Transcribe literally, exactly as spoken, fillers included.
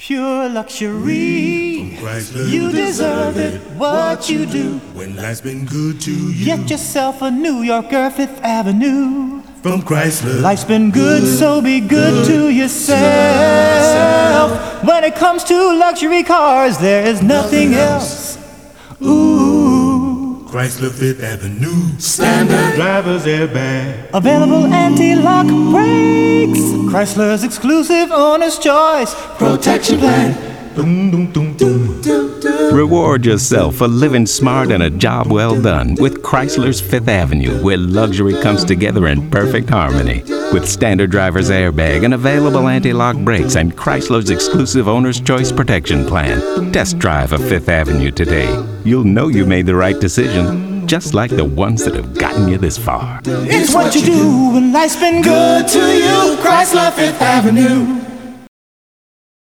Pure luxury. Chrysler, You deserve it, what you do. When life's been good to you. Get yourself a New Yorker Fifth Avenue. From Chrysler. Life's been good, so be good to yourself. When it comes to luxury cars, there is nothing else. Ooh. Chrysler Fifth Avenue. Standard Driver's airbag. Available anti-lock brakes. Chrysler's exclusive owner's choice protection plan. Dum, dum, dum, dum. Reward yourself for living smart and a job well done with Chrysler's Fifth Avenue, where luxury comes together in perfect harmony. With standard driver's airbag and available anti-lock brakes and Chrysler's exclusive owner's choice protection plan. Test drive a Fifth Avenue today. You'll know you made the right decision, just like the ones that have gotten you this far. It's what you do when life's been good to you. Chrysler Fifth Avenue.